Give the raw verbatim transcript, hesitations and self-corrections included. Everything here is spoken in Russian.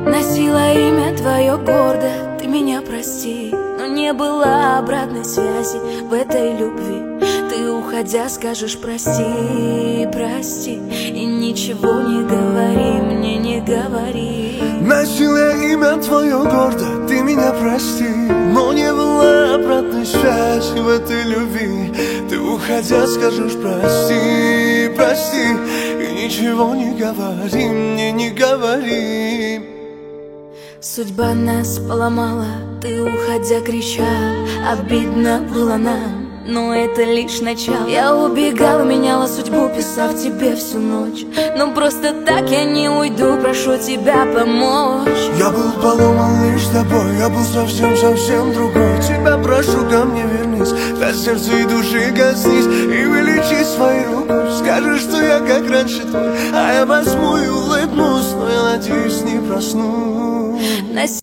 Носила имя твое гордо, ты меня прости, но не было обратной связи в этой любви. Ты, уходя, скажешь прости, прости, и ничего не говори, мне не говори. Носила имя твое гордо, ты меня прости, но не было обратной связи в этой любви. Ты, уходя, скажешь прости, прости, и ничего не говори, мне не говори. Судьба нас поломала, ты, уходя, кричал, обидно было нам, но это лишь начало. Я убегала, меняла судьбу, писав тебе всю ночь, но просто так я не уйду, прошу тебя помочь. Я был поломан лишь тобой, я был совсем-совсем другой. Тебя прошу, ко мне вернись, для сердца и души коснись и вылечи своей рукой. Скажешь, что я как раньше твой, а я возьму и улыбнусь, но я надеюсь, не проснусь.